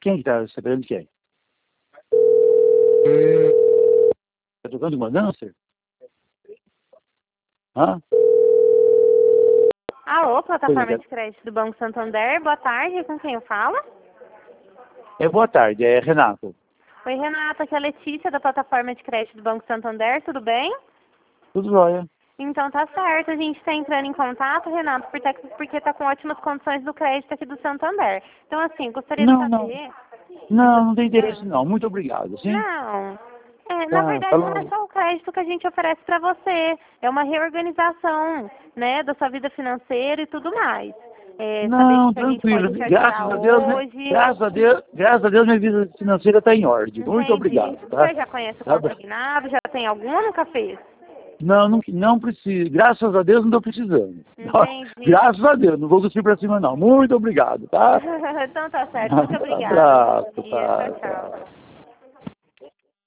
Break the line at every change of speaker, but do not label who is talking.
Quem que tá sabendo de quem? Tá tocando comandância? Hã?
Alô, plataforma de crédito do Banco Santander, boa tarde, com quem eu falo?
Boa tarde, é Renato.
Oi, Renata, aqui é a Letícia da plataforma de crédito do Banco Santander, tudo bem?
Tudo jóia.
Então tá certo, a gente está entrando em contato, Renato, porque está com ótimas condições do crédito aqui do Santander. Então assim, gostaria de saber...
Não tem interesse não, muito obrigado, sim?
Não, na
Tá,
verdade não é
falou.
só o crédito que a gente oferece para você, é uma reorganização, né, da sua vida financeira e tudo mais. Saber o
Não,
que a gente pode
tranquilo,
te
graças
ajudar
a Deus, né?
hoje.
Graças a Deus minha vida financeira está em ordem. Muito
Entendi.
obrigado,
O
tá?
senhor já conhece o
Tá bom.
consignado? Já tem algum ou nunca fez?
Não preciso. Graças a Deus não estou precisando.
Entendi.
Graças a Deus, não vou cuspir para cima não. Muito obrigado, tá?
Então tá certo. Muito obrigada. Bom
Abraço,
dia.
tá,
Tchau, tchau.
tá.